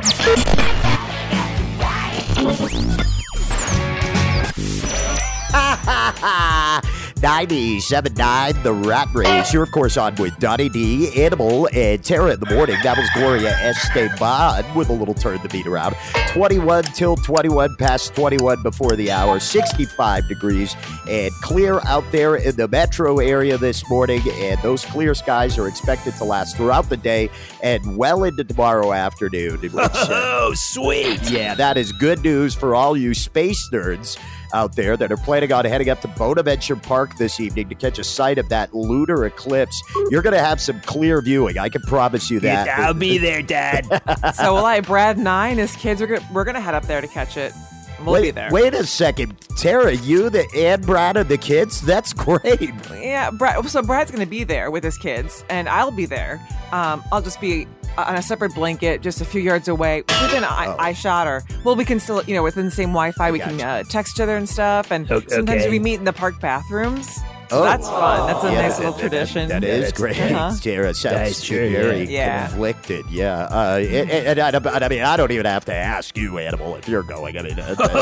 $97.9 The Rat Race. You're, of course, on with Donnie D, Animal, and Tara in the morning. That was Gloria Esteban with a little turn the beat around. 21 till 21, past 21 before the hour. 65 degrees and clear out there in the metro area this morning. And those clear skies are expected to last throughout the day and well into tomorrow afternoon. Which, oh, sweet. Yeah, that is good news for all you space nerds out there that are planning on heading up to Bonaventure Park this evening to catch a sight of that lunar eclipse. You're going to have some clear viewing. I can promise you that. I'll be there, Dad. So will I. Brad and I and his kids, we're going to head up there to catch it. We'll be there. Wait a second. Tara, you, and Brad, and the kids? That's great. Yeah, so Brad's going to be there with his kids, and I'll be there. I'll just be on a separate blanket just a few yards away within eye shot, or we can still, within the same Wi-Fi, we can text each other and stuff, and sometimes we meet in the park bathrooms. So that's fun. That's a nice little tradition. That is great. Tara sounds very conflicted. Yeah. And I mean, I don't even have to ask you, Animal, if you're going. I mean,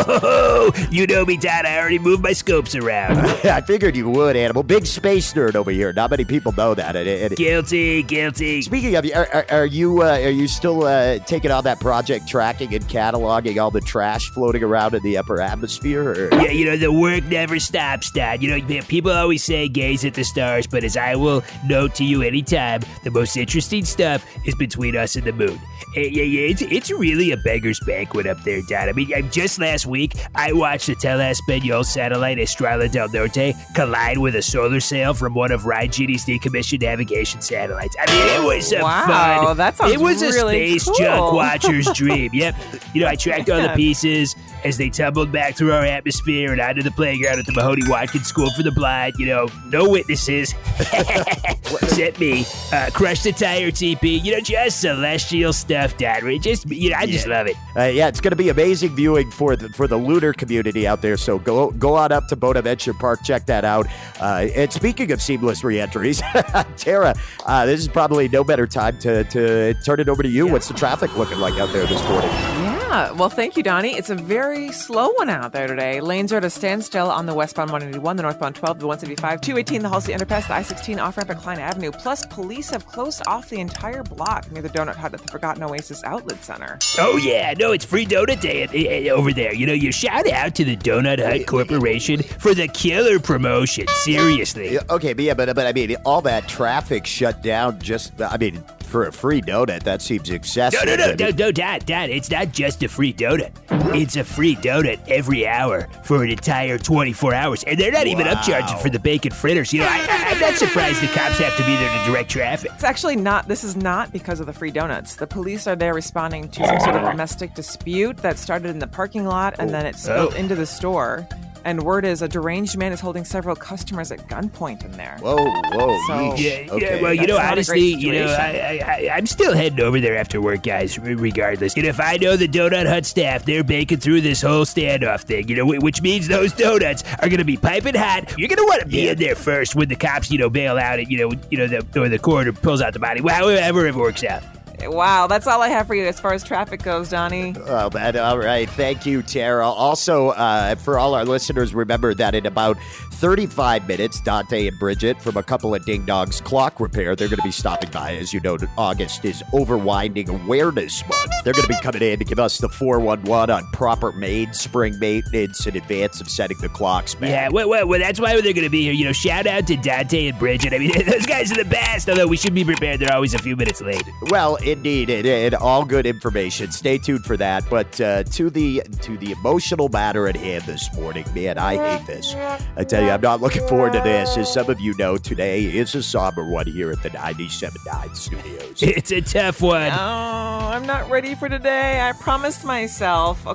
you know me, Dad. I already moved my scopes around. I figured you would, Animal. Big space nerd over here. Not many people know that. Guilty. Speaking of, are you still taking on that project, tracking and cataloging all the trash floating around in the upper atmosphere? Or? Yeah, the work never stops, Dad. People always say gaze at the stars, but as I will note to you anytime, the most interesting stuff is between us and the moon. It's really a beggar's banquet up there, Dad. I mean, just last week, I watched the Tel Espanol satellite Estrella del Norte collide with a solar sail from one of Ryan Genie's decommissioned navigation satellites. I mean, it was fun. That sounds It was really a space cool. junk watcher's dream. Yep. I tracked all the pieces as they tumbled back through our atmosphere and onto the playground at the Mahoney Watkins School for the Blind. No witnesses. Except me. Crushed the tire TP. Just celestial stuff, Dad. I just love it. It's going to be amazing viewing for the lunar community out there. So go on up to Bonaventure Park, check that out. And speaking of seamless reentries, Tara, this is probably no better time to turn it over to you. What's the traffic looking like out there this morning? Yeah, well, thank you, Donnie. It's a very slow one out there today. Lanes are at a standstill on the westbound 181, the northbound 12, the 175, 218, the Halsey Underpass, the I-16 off-ramp at Klein Avenue. Plus, police have closed off the entire block near the Donut Hut at the Forgotten Oasis Outlet Center. Oh, yeah. No, it's Free Donut Day over there. You shout out to the Donut Hut Corporation for the killer promotion. Seriously. Okay, but I mean, all that traffic shut down for a free donut, that seems excessive. No, Dad, it's not just a free donut. It's a free donut every hour for an entire 24 hours. And they're not even upcharging for the bacon fritters. I'm not surprised the cops have to be there to direct traffic. It's actually not. This is not because of the free donuts. The police are there responding to some sort of domestic dispute that started in the parking lot and then it spilled into the store. And word is a deranged man is holding several customers at gunpoint in there. Whoa. So, yeah, okay. Well, honestly, I'm still heading over there after work, guys, regardless. If I know the Donut Hut staff, they're baking through this whole standoff thing, which means those donuts are going to be piping hot. You're going to want to be in there first when the cops, bail out and, or the coroner pulls out the body, however it works out. Wow, that's all I have for you as far as traffic goes, Donnie. Oh, man. All right. Thank you, Tara. Also, for all our listeners, remember that in about 35 minutes, Dante and Bridget from a couple of Ding Dongs Clock Repair, they're going to be stopping by. As you know, August is Overwinding Awareness Month. They're going to be coming in to give us the 411 on proper mainspring maintenance in advance of setting the clocks back. Yeah, well, that's why they're going to be here. Shout out to Dante and Bridget. I mean, those guys are the best, although we should be prepared. They're always a few minutes late. Well, indeed, and all good information. Stay tuned for that. But to the emotional matter at hand this morning, man, I hate this. I tell you, I'm not looking forward to this. As some of you know, today is a somber one here at the 97.9 studios. It's a tough one. Oh, I'm not ready for today. I promised myself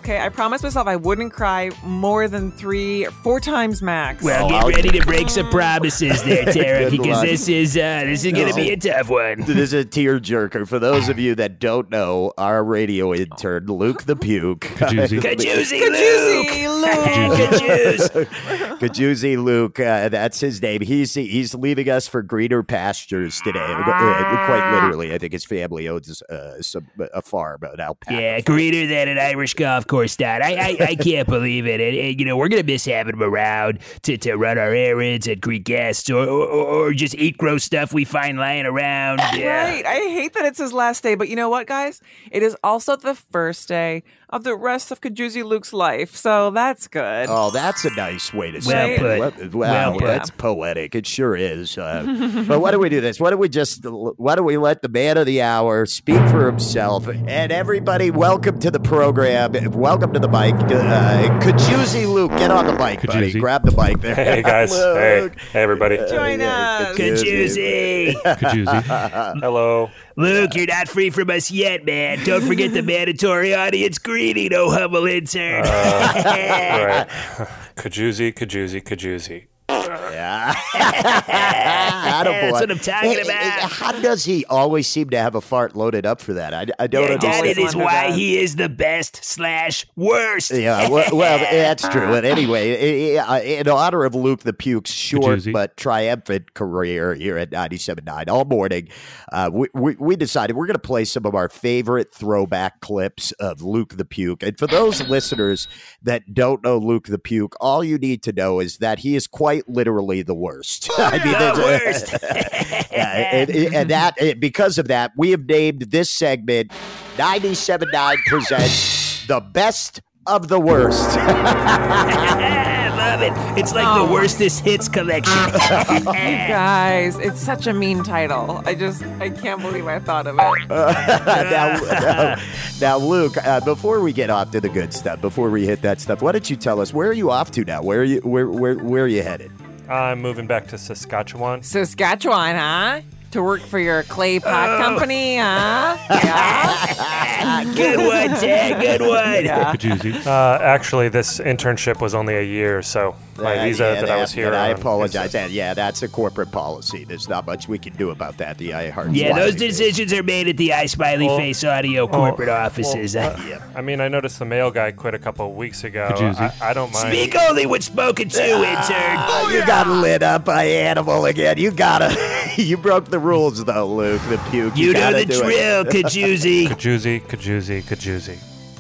I wouldn't cry more than 3 or 4 times max. Well, get ready to break some promises there, Tara, because this is going to be a tough one. This is a tearjerker. For those of you that don't know, our radio intern, Luke the Puke. Kajoozy Luke. Kajoozy Luke, that's his name. He's leaving us for greener pastures today. Quite literally, I think his family owns a farm, an alpaca. Yeah, greener than an Irish golf course, Dad. I can't believe it. And, we're going to miss having him around to run our errands and greet guests or just eat gross stuff we find lying around. Yeah. Right. I hate that it's his last day, but you know what, guys? It is also the first day of the rest of Kajouzi Luke's life, so that's good. Oh, that's a nice way to say it. Wow, that's poetic. It sure is. But why don't we do this? Why don't we let the man of the hour speak for himself? And everybody, welcome to the program. Welcome to the mic. Kajouzi Luke, get on the mic, buddy. Grab the mic there. Hey, guys. Hey, everybody. Join us. Kajouzi. Hello. Luke, you're not free from us yet, man. Don't forget the mandatory audience greeting, oh humble intern. Right. Kajouzi. Yeah. That's what I'm talking about. How does he always seem to have a fart loaded up for that? I don't understand. That is why he is the best/worst. Yeah, well, that's true. And anyway, in honor of Luke the Puke's short but triumphant career here at 97.9 all morning, we decided we're going to play some of our favorite throwback clips of Luke the Puke. And for those listeners that don't know Luke the Puke, all you need to know is that he is quite literally the worst. Worst. And because of that, we have named this segment 97.9 presents the best of the worst. I love it. It's like the worstest hits collection. You guys, it's such a mean title. I can't believe I thought of it. Now, Luke, before we get off to the good stuff, before we hit that stuff, why don't you tell us, where are you off to now? Where are you headed? I'm moving back to Saskatchewan. Saskatchewan, huh? To work for your clay pot company, huh? Yeah. Good one, Ted. Good one. Yeah. Actually, this internship was only a year, so my visa that I was here. I apologize. That's a corporate policy. There's not much we can do about that. The iHeart. Yeah, those decisions are made at the iSmiley Face Audio corporate offices. I mean, I noticed the mail guy quit a couple of weeks ago. I don't mind. Speak only when spoken to, intern. You got lit up by Animal again. You broke the rules, though, Luke the Puke. You know the drill, Kajouzi. Kajouzi.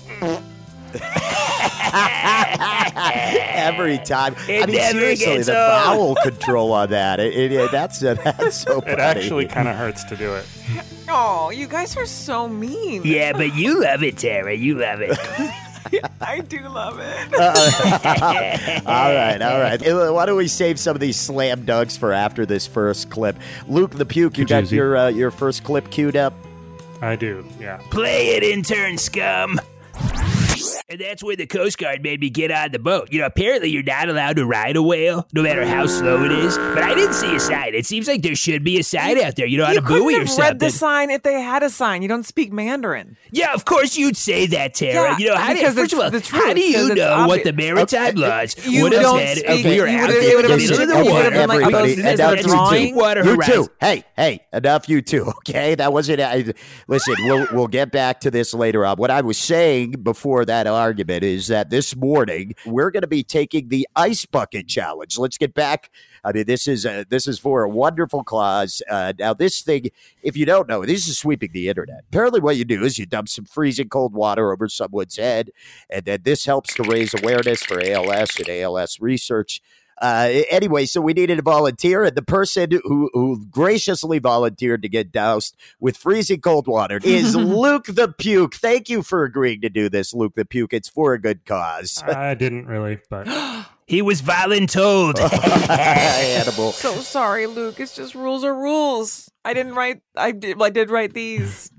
Every time. Never seriously, gets the old. bowel control on that. That's so funny. It actually kind of hurts to do it. Oh, you guys are so mean. Yeah, but you love it, Tara. You love it. I do love it. All right. Why don't we save some of these slam dunks for after this first clip? Luke the Puke, you got your first clip queued up? I do, yeah. Play it, intern scum. And that's when the Coast Guard made me get on the boat. Apparently you're not allowed to ride a whale, no matter how slow it is. But I didn't see a sign. It seems like there should be a sign out there, on a buoy or something. You couldn't have read the sign if they had a sign. You don't speak Mandarin. Yeah, of course you'd say that, Tara. First of all, how do you know what the maritime laws would have said if we were out there in the middle of the water? Everybody, you two. Hey, enough, you two, okay? That wasn't... Listen, we'll get back to this later on. What I was saying before that argument is that this morning we're going to be taking the Ice Bucket Challenge. Let's get back. I mean, this is for a wonderful cause. Now, this thing, if you don't know, this is sweeping the internet. Apparently, what you do is you dump some freezing cold water over someone's head, and then this helps to raise awareness for ALS and ALS research. Anyway, so we needed a volunteer, and the person who graciously volunteered to get doused with freezing cold water is Luke the Puke. Thank you for agreeing to do this, Luke the Puke. It's for a good cause. I didn't really, but... He was voluntold. Animal. So sorry, Luke. It's just rules are rules. I did write these.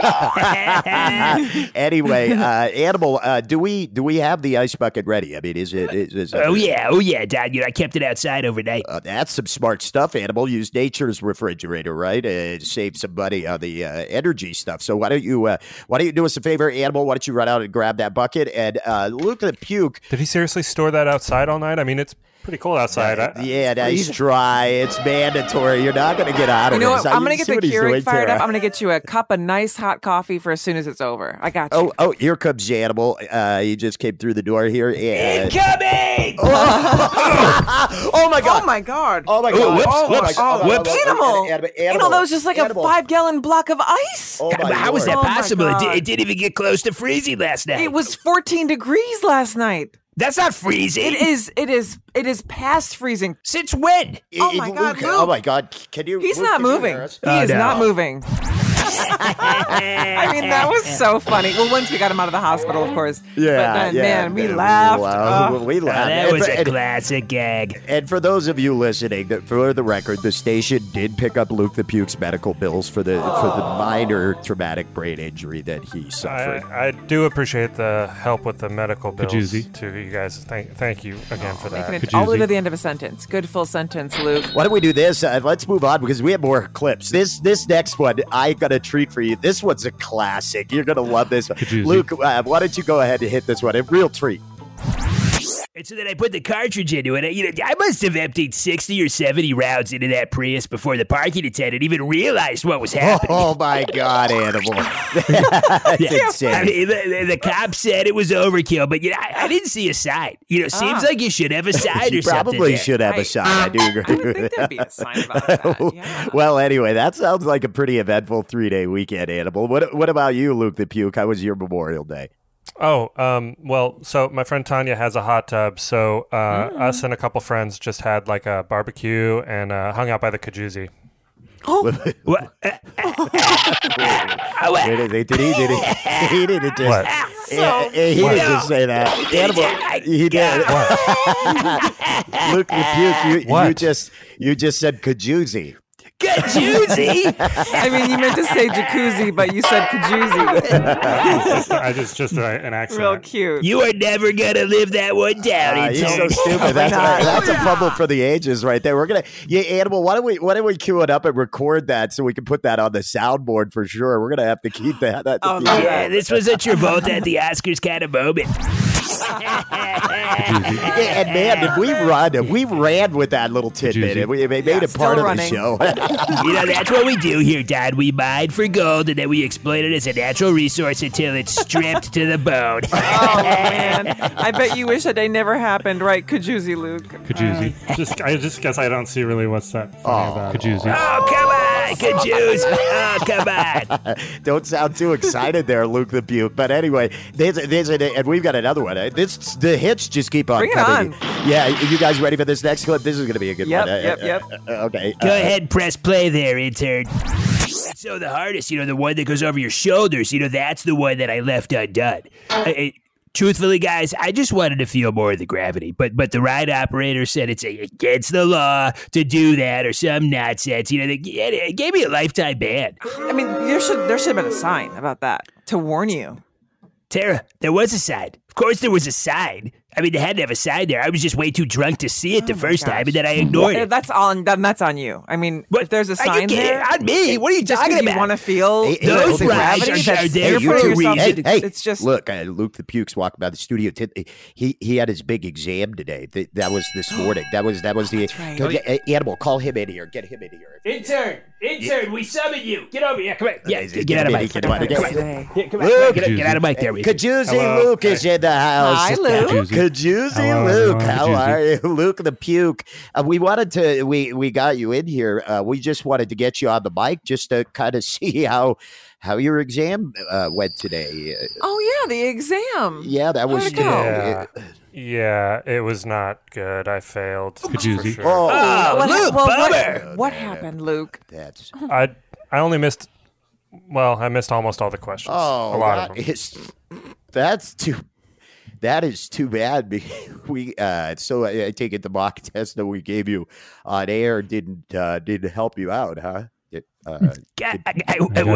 Anyway, Animal, do we have the ice bucket ready? I mean, is it? Oh yeah, Dad. I kept it outside overnight. That's some smart stuff, Animal. Use nature's refrigerator, right? Save some money on the energy stuff. So why don't you do us a favor, Animal? Why don't you run out and grab that bucket? And Luke the Puke. Did he seriously store that outside all night? I mean, it's pretty cold outside. Yeah, nice try. It's mandatory. You're not going to get out of this. You know what? I'm going to get the Keurig fired up. Tara. I'm going to get you a cup of nice hot coffee for as soon as it's over. I got you. Oh, here comes Janimal. He just came through the door here. Incoming! Oh my God! Oh my God! Oh my God! Whoops! Animal! That was just like a 5-gallon block of ice. Oh my How was that Lord. possible? God. It didn't even get close to freezing last night. It was 14 degrees last night. That's not freezing. It is past freezing. Since when? Oh my God, Luke, Luke. Oh my God! Can you? He's Luke, not can you moving. hear us? He is no. not moving. I mean, that was so funny. Well, once we got him out of the hospital, of course. Yeah, But then, yeah. man, we laughed. Wow. Oh. We laughed. That was a And- classic gag. And for those of you listening, for the record, the station did pick up Luke the Puke's medical bills for the minor traumatic brain injury that he suffered. I do appreciate the help with the medical bills Kajoozy. to you guys. Thank you again for Making that. it all the way to the end of a sentence. Good full sentence, Luke. Why don't we do this? Let's move on because we have more clips. This next one, I got a treat for you. This one's a classic. You're gonna love this. Kajoozy. Luke, why don't you go ahead and hit this one? A real treat. And so then I put the cartridge into it. I must have emptied 60 or 70 rounds into that Prius before the parking attendant even realized what was happening. Oh my God, Animal! That's insane. I mean, the cop said it was overkill, but I didn't see a sign. Seems like you should have a sign You or something. probably there. should have a sign. I do agree. I with think that. there'd be a sign about that. Yeah. Well, anyway, that sounds like a pretty eventful 3-day weekend, Animal. What about you, Luke the Puke? How was your Memorial Day? Oh, well, so my friend Tanya has a hot tub, so us and a couple friends just had like a barbecue and hung out by the Kajoozy. What? Did he? He didn't just. What? He didn't just say that. Animal. He did. Luke the Puke. You just said Kajoozy. Kajoozy? I mean, you meant to say jacuzzi, but you said kajoozy. I just an accident. Real cute. You are never going to live that one down. He's so intern. stupid. That's a fumble for the ages right there. We're gonna, Animal. Why don't we cue it up and record that so we can put that on the soundboard for sure. We're gonna have to keep that. Yeah, this was a Travolta at the Oscars kind of moment. And man, did we ran with that little tidbit. Kajoozy. We made it part of running. the show. That's what we do here, Dad. We mine for gold, and then we exploit it as a natural resource until it's stripped to the bone. Oh, man. I bet you wish that day never happened, right, Kajoozy Luke? Kajoozy. I just guess I don't see really what's that funny about. Kajoozy. Oh, come on, Kajoos. Oh, come on. Don't sound too excited there, Luke the Puke. But anyway, and we've got another one. The hits just keep on Bring it coming. on. Yeah, you guys ready for this next clip? This is going to be a good Yep, one. yep. Okay. Go ahead, press play there, intern. So the hardest, the one that goes over your shoulders, that's the one that I left undone. Truthfully, guys, I just wanted to feel more of the gravity, but the ride operator said it's against the law to do that or some nonsense. They gave me a lifetime ban. I mean, there should have been a sign about that to warn you. Tara, there was a sign. Of course there was a sign. I mean, they had to have a sign there. I was just way too drunk to see it the first time, and then I ignored it. That's on you. I mean, if there's a sign there, on me. What are you just talking because about? you want to feel those the rides gravity, are that's there you're for putting a yourself- reason. Hey, it's just look, Luke the Puke's walking by the studio. He had his big exam today. That was this morning. That was the right. Animal. Call him in here. Get him in here. Intern, we summon you. Get over here. Come on. Yeah, Get get out of him in, mic. get him in. Come on. today. Yeah, come on. Luke. Get out of mic there. Kajoozy Hello. Luke is in the house. Hi, Luke. Kajoozy Hello, Luke. everyone. How Kajoozy. are you? Luke the Puke. We got you in here. We just wanted to get you on the mic just to kind of see how your exam went today. Oh, yeah, the exam. Yeah, that was How'd it go? Yeah, it was not good. I failed. For Kajoozy. sure. Oh, Luke, bummer. What happened, Luke? that's I only missed. Well, I missed almost all the questions. a lot of them. That is too bad. So I take it the mock test that we gave you on air didn't help you out, huh? I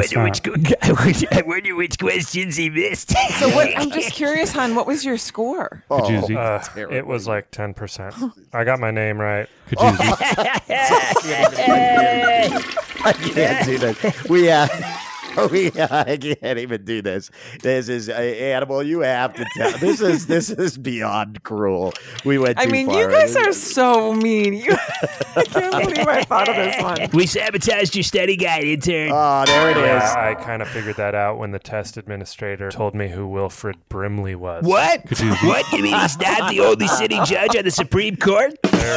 wonder which questions he missed. So I'm just curious, hon, what was your score? Kajoozy. It was like 10%. I got my name right. Kajoozy. I can't do that. I can't even do this. This is Animal. You have to tell. This is beyond cruel. We went. Too far. You guys are so mean. I can't believe I thought of this one. We sabotaged your study guide, intern. Oh, there it is. Yeah, I kind of figured that out when the test administrator told me who Wilfred Brimley was. What? What? You mean he's not the only sitting judge on the Supreme Court?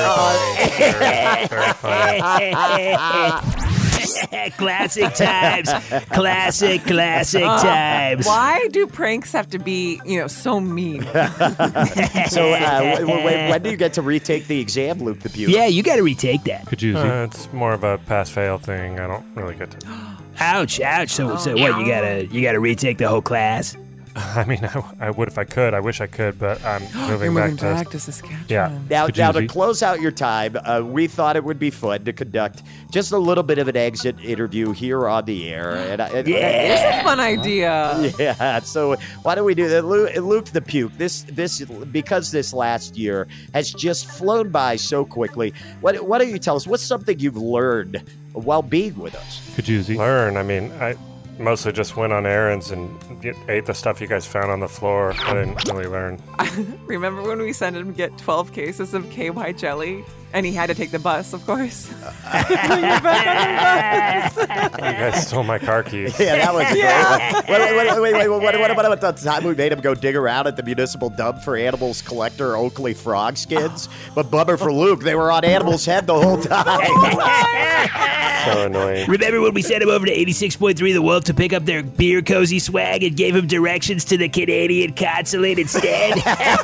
Very funny. Classic times. Classic times. Why do pranks have to be, so mean? So when do you get to retake the exam, Luke the Puke? Yeah, you got to retake that. It's more of a pass-fail thing. I don't really get to. Ouch. So what? You gotta retake the whole class? I mean, I would if I could. I wish I could, but I'm moving back to Saskatchewan. Yeah. Now to close out your time, we thought it would be fun to conduct just a little bit of an exit interview here on the air. It's a fun idea. Yeah. So why don't we do that, Luke the Puke? This because this last year has just flown by so quickly. Why don't you tell us what's something you've learned while being with us? Learn. I mean, I mostly just went on errands and ate the stuff you guys found on the floor. I didn't really learn. Remember when we sent him to get 12 cases of KY jelly? And he had to take the bus, of course. You guys stole my car keys. Yeah, that was great. Wait, what about the time we made him go dig around at the municipal dump for Animals Collector Oakley frog skins? But bummer for Luke, they were on Animal's head the whole time. So annoying. Remember when we sent him over to 86.3 The Wolf to pick up their beer cozy swag and gave him directions to the Canadian consulate instead?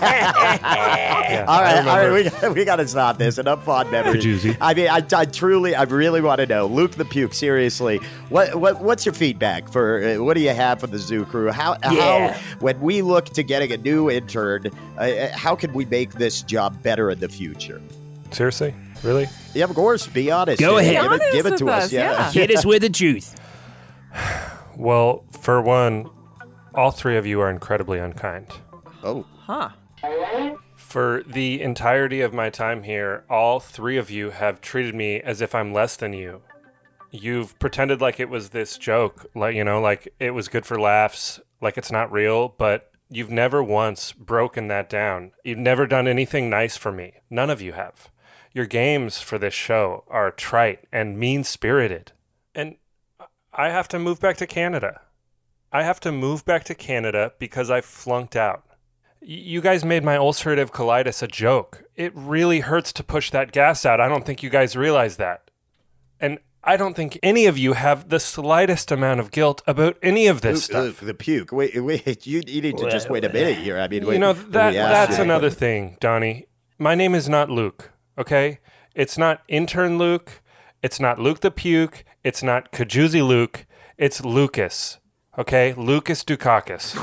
Yeah, All right, we got to stop this. Enough fond memories. I mean, I really want to know, Luke the Puke. Seriously, what's your feedback for? What do you have for the zoo crew? How when we look to getting a new intern, how can we make this job better in the future? Seriously, really? Yeah, of course. Be honest. Go ahead. Give it to us. Yeah. Hit us with the truth. Well, for one, all three of you are incredibly unkind. Oh. Huh. For the entirety of my time here, all three of you have treated me as if I'm less than you. You've pretended like it was this joke, like it was good for laughs, like it's not real, but you've never once broken that down. You've never done anything nice for me. None of you have. Your games for this show are trite and mean-spirited. And I have to move back to Canada. I have to move back to Canada because I flunked out. You guys made my ulcerative colitis a joke. It really hurts to push that gas out. I don't think you guys realize that. And I don't think any of you have the slightest amount of guilt about any of this stuff. The Puke. Wait, you need to just wait a minute here. I mean, that's another thing, Donnie. My name is not Luke, okay? It's not intern Luke. It's not Luke the Puke. It's not Kajoozy Luke. It's Lucas, okay? Lucas Dukakis.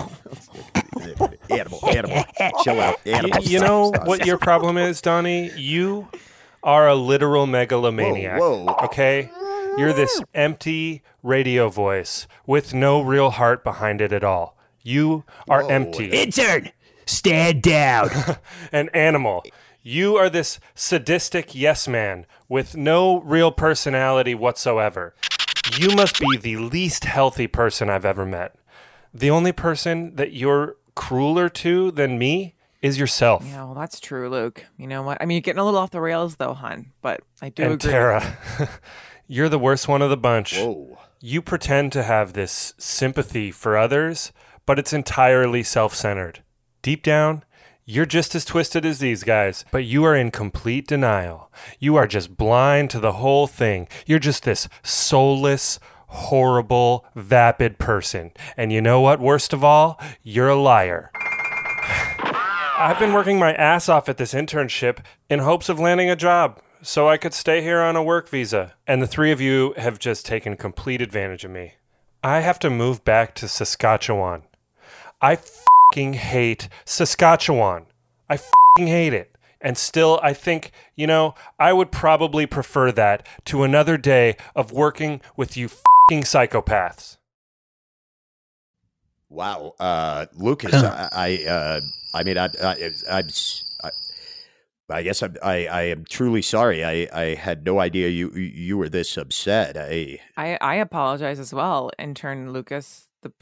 Animal. Chill out. Animal. You know what your problem is, Donnie? You are a literal megalomaniac. Whoa. Okay? You're this empty radio voice with no real heart behind it at all. You are empty. Intern, stand down. An animal. You are this sadistic yes man with no real personality whatsoever. You must be the least healthy person I've ever met. The only person that you're crueler to than me is yourself. Yeah, well, that's true, Luke. You know what? I mean, you're getting a little off the rails, though, hon. But I do and agree. Tara, you're the worst one of the bunch. Whoa. You pretend to have this sympathy for others, but it's entirely self-centered. Deep down, you're just as twisted as these guys, but you are in complete denial. You are just blind to the whole thing. You're just this soulless, horrible, vapid person. And you know what? Worst of all, you're a liar. I've been working my ass off at this internship in hopes of landing a job so I could stay here on a work visa. And the three of you have just taken complete advantage of me. I have to move back to Saskatchewan. I fucking hate Saskatchewan. I fucking hate it. And still, I think, I would probably prefer that to another day of working with you fucking psychopaths. Wow, Lucas, I guess I am truly sorry. I had no idea you were this upset. I apologize as well, intern Lucas, the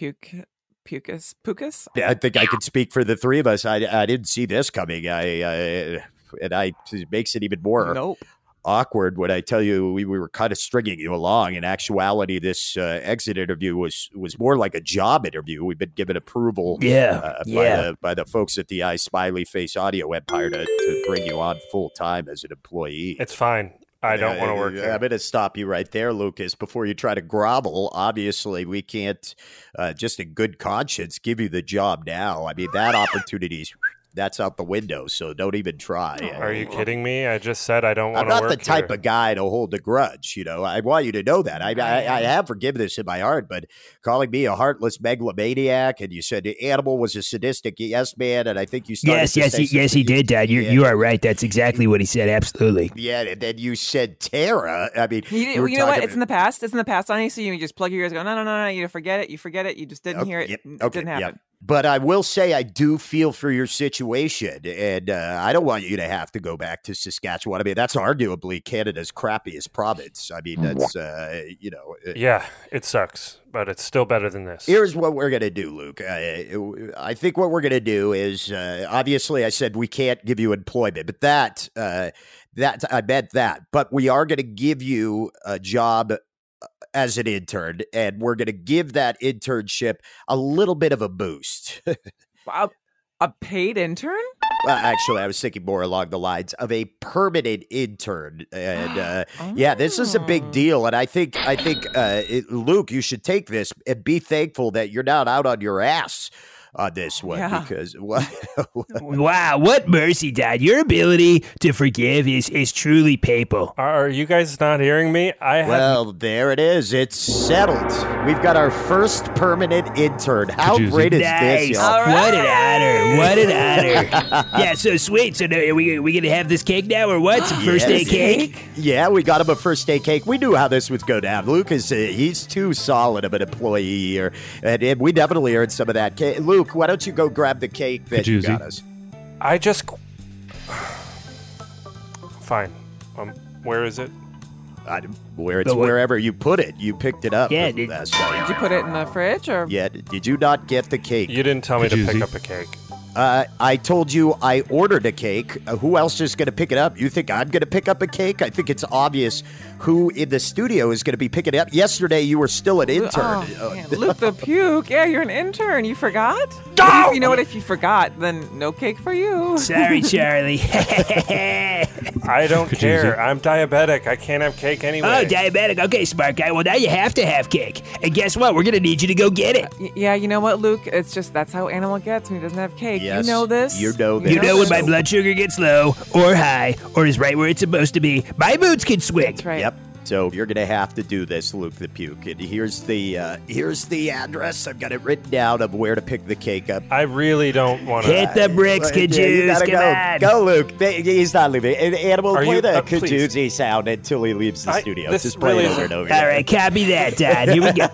Pucus. I think I can speak for the three of us. I didn't see this coming. It makes it even more awkward when I tell you we were kind of stringing you along. In actuality, this exit interview was more like a job interview. We've been given approval by the folks at the Smiley Face Audio Empire to bring you on full time as an employee. It's fine. I don't want to work there. I'm going to stop you right there, Lucas, before you try to grovel. Obviously, we can't, just in good conscience, give you the job now. I mean, that opportunity's that's out the window, so don't even try. Are you kidding me? I just said I don't want to work I'm not the type of guy to hold a grudge, I want you to know that. I have forgiveness in my heart, but calling me a heartless megalomaniac, and you said the animal was a sadistic yes man, and I think you started Yes, he did, Dad. You are right. That's exactly what he said, absolutely. Yeah, and then you said Tara. I mean, you know what? It's in the past. It's in the past, honey, so you just plug your ears and go, no, you forget it. You just didn't hear it. It didn't happen. Yep. But I will say I do feel for your situation, and I don't want you to have to go back to Saskatchewan. I mean, that's arguably Canada's crappiest province. I mean, that's, yeah, it sucks, but it's still better than this. Here's what we're going to do, Luke. I think what we're going to do is, obviously I said we can't give you employment, but that I meant that. But we are going to give you a job as an intern, and we're going to give that internship a little bit of a boost. Wow. A paid intern? Well, actually, I was thinking more along the lines of a permanent intern. And this is a big deal. And I think, Luke, you should take this and be thankful that you're not out on your ass on this one, because wow, what mercy, Dad! Your ability to forgive is truly papal. Are you guys not hearing me? Well, there it is. It's settled. We've got our first permanent intern. How great is this? Y'all? What an honor! Yeah, so sweet. So are we gonna have this cake now, or what? Some first day cake? Yeah, we got him a first day cake. We knew how this was go down. Luke he's too solid of an employee here, and we definitely earned some of that cake. Luke, why don't you go grab the cake that you got us? Fine. Where is it? Wherever you put it. You picked it up. Yeah. Did you put it in the fridge? Or? Yeah. Did you not get the cake? You didn't tell me to pick up a cake. I told you I ordered a cake. Who else is going to pick it up? You think I'm going to pick up a cake? I think it's obvious who in the studio is going to be picking it up. Yesterday, you were still an intern. Luke the Puke. Yeah, you're an intern. You forgot? Oh! You know what? If you forgot, then no cake for you. Sorry, Charlie. I don't care. I'm diabetic. I can't have cake anyway. Oh, diabetic. Okay, smart guy. Well, now you have to have cake. And guess what? We're going to need you to go get it. Yeah, you know what, Luke? It's just that's how Animal gets when he doesn't have cake. Yes, you know this? You know this. You know when my blood sugar gets low or high or is right where it's supposed to be, my boots can swing. That's right. Yep. So you're going to have to do this, Luke the Puke. And here's the address. I've got it written down of where to pick the cake up. I really don't want to. Hit the bricks, Cajuice. Come on. Go, Luke. He's not leaving. Animal, play the Cajuice sound until he leaves the studio. Just play it over and over. All right, copy that, Dad. Here we go.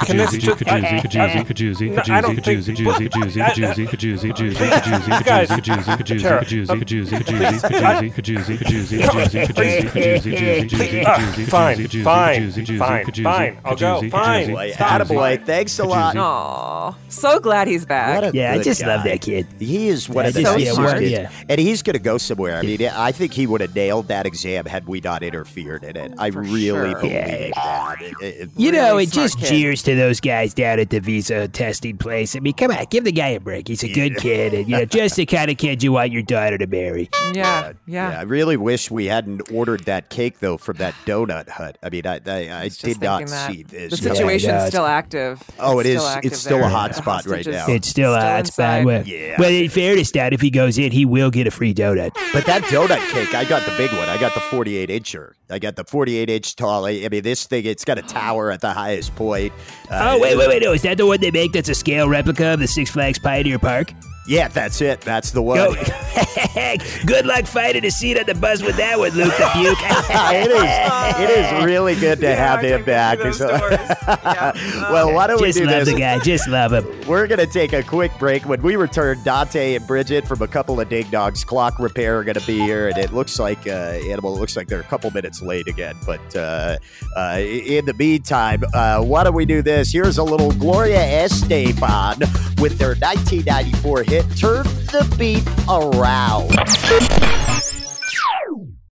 Fine. I'll go. Fine. Attaboy. Thanks a lot. Aw, so glad he's back. Yeah, I just love that kid. He is one of the nicest kids. And he's going to go somewhere. I mean, I think he would have nailed that exam had we not interfered in it. I really believe that. It just cheers to those guys down at the visa testing place. I mean, come on, give the guy a break. He's a good kid. And, just the kind of kid you want your daughter to marry. Yeah. I really wish we hadn't ordered that cake, though, from that donut hut. I mean, I did not see this. The situation's still active. Oh, it is. It's still a hot spot right now. It's still a hot spot. Well, in fairness, Dad, if he goes in, he will get a free donut. But that donut cake, I got the big one. I got the 48-incher. I got the 48-inch tall. I mean, this thing, it's got a tower at the highest point. Wait. No, is that the one they make that's a scale replica of the Six Flags Pioneer Park? Yeah, that's it. That's the one. Go. Good luck finding a seat at the bus with that one, Luke the Puke. It is really good to have him back. Well, why don't we do this? Just love the guy. Just love him. We're going to take a quick break. When we return, Dante and Bridget from a couple of Ding Dogs Clock Repair are going to be here, and it looks like Animal. It looks like they're a couple minutes late again. But in the meantime, why don't we do this? Here's a little Gloria Estefan with their 1994 hit "Turn the Beat Around."